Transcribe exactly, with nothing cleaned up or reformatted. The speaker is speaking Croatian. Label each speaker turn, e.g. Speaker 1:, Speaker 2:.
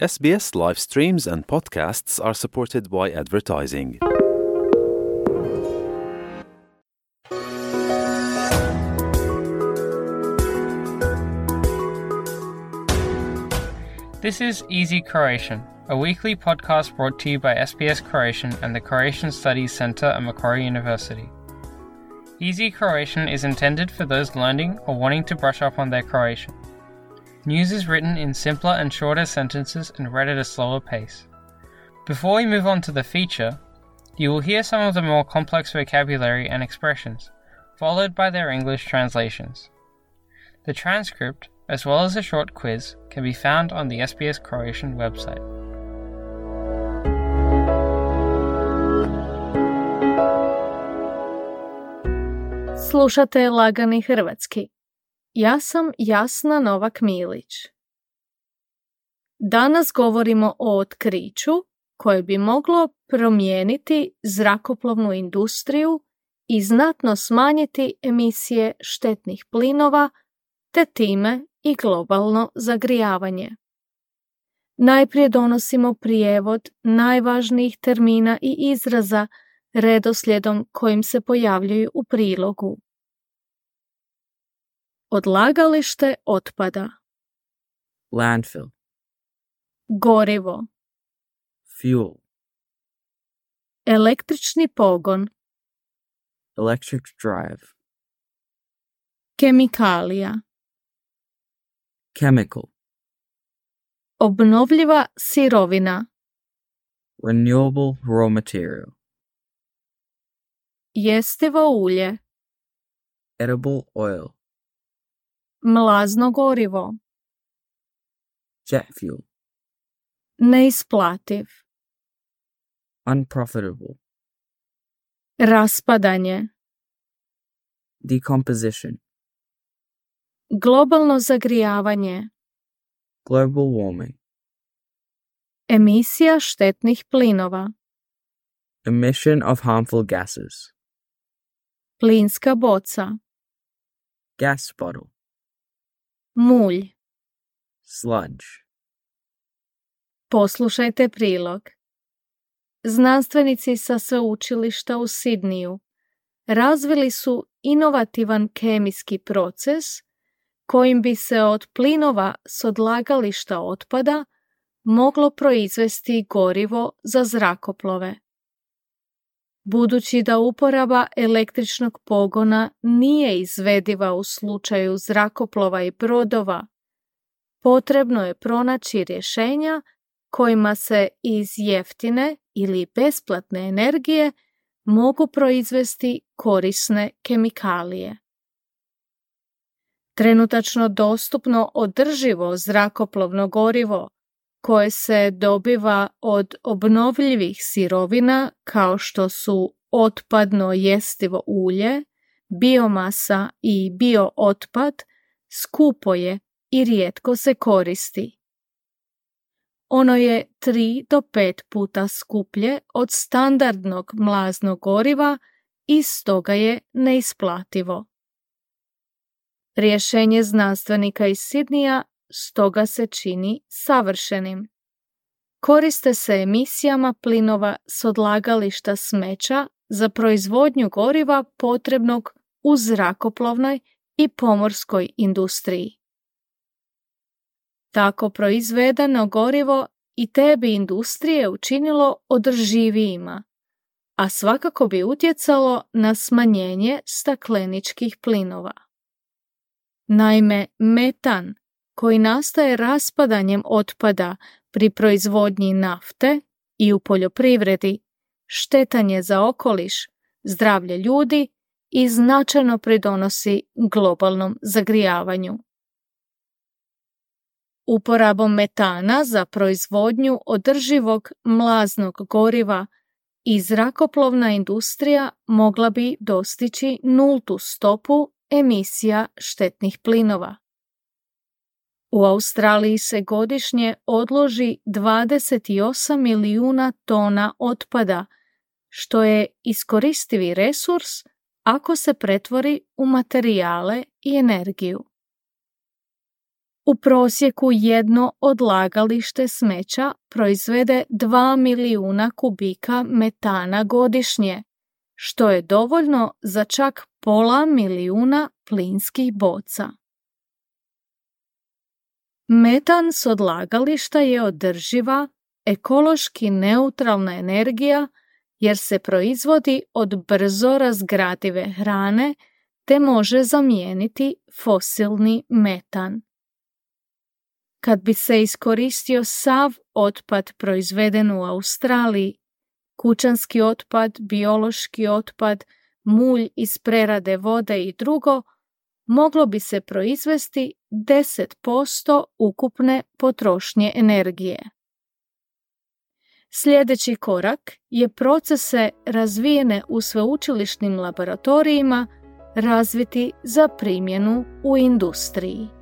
Speaker 1: S B S live streams and podcasts are supported by advertising.
Speaker 2: This is Easy Croatian, a weekly podcast brought to you by S B S Croatian and the Croatian Studies Centre at Macquarie University. Easy Croatian is intended for those learning or wanting to brush up on their Croatian. News is written in simpler and shorter sentences and read at a slower pace. Before we move on to the feature, you will hear some of the more complex vocabulary and expressions, followed by their English translations. The transcript, as well as a short quiz, can be found on the S B S Croatian website.
Speaker 3: Slušate Lagani hrvatski. Ja sam Jasna Novak-Milić. Danas govorimo o otkriću koje bi moglo promijeniti zrakoplovnu industriju i znatno smanjiti emisije štetnih plinova, te time i globalno zagrijavanje. Najprije donosimo prijevod najvažnijih termina i izraza redoslijedom kojim se pojavljuju u prilogu. Odlagalište otpada.
Speaker 4: Landfill.
Speaker 3: Gorivo.
Speaker 4: Fuel.
Speaker 3: Električni pogon.
Speaker 4: Electric drive.
Speaker 3: Kemikalija.
Speaker 4: Chemical.
Speaker 3: Obnovljiva sirovina.
Speaker 4: Renewable raw material.
Speaker 3: Jestivo ulje.
Speaker 4: Edible oil.
Speaker 3: Mlazno gorivo.
Speaker 4: Jet fuel.
Speaker 3: Neisplativ.
Speaker 4: Unprofitable.
Speaker 3: Raspadanje.
Speaker 4: Decomposition.
Speaker 3: Globalno zagrijavanje.
Speaker 4: Global warming.
Speaker 3: Emisija štetnih plinova.
Speaker 4: Emission of harmful gases.
Speaker 3: Plinska boca.
Speaker 4: Gas bottle.
Speaker 3: Mulj.
Speaker 4: Sludge.
Speaker 3: Poslušajte prilog. Znanstvenici sa sveučilišta u Sidniju razvili su inovativan kemijski proces kojim bi se od plinova s odlagališta otpada moglo proizvesti gorivo za zrakoplove. Budući da uporaba električnog pogona nije izvediva u slučaju zrakoplova i brodova, potrebno je pronaći rješenja kojima se iz jeftine ili besplatne energije mogu proizvesti korisne kemikalije. Trenutačno dostupno održivo zrakoplovno gorivo koje se dobiva od obnovljivih sirovina kao što su otpadno jestivo ulje, biomasa i biootpad, skupo je i rijetko se koristi. Ono je tri do pet puta skuplje od standardnog mlaznog goriva i stoga je neisplativo. Rješenje znanstvenika iz Sidnija stoga se čini savršenim. Koriste se emisijama plinova s odlagališta smeća za proizvodnju goriva potrebnog u zrakoplovnoj i pomorskoj industriji. Tako proizvedeno gorivo i te bi industrije učinilo održivijima, a svakako bi utjecalo na smanjenje stakleničkih plinova. Naime, metan, koji nastaje raspadanjem otpada pri proizvodnji nafte i u poljoprivredi, štetan je za okoliš, zdravlje ljudi i značajno pridonosi globalnom zagrijavanju. Uporabom metana za proizvodnju održivog mlaznog goriva i zrakoplovna industrija mogla bi dostići nultu stopu emisija štetnih plinova. U Australiji se godišnje odloži dvadeset osam milijuna tona otpada, što je iskoristivi resurs ako se pretvori u materijale i energiju. U prosjeku jedno odlagalište smeća proizvede dva milijuna kubika metana godišnje, što je dovoljno za čak pola milijuna plinskih boca. Metan s odlagališta je održiva, ekološki neutralna energija jer se proizvodi od brzo razgradive hrane te može zamijeniti fosilni metan. Kad bi se iskoristio sav otpad proizveden u Australiji, kućanski otpad, biološki otpad, mulj iz prerade vode i drugo, moglo bi se proizvesti deset posto ukupne potrošnje energije. Sljedeći korak je procese razvijene u sveučilišnim laboratorijima razviti za primjenu u industriji.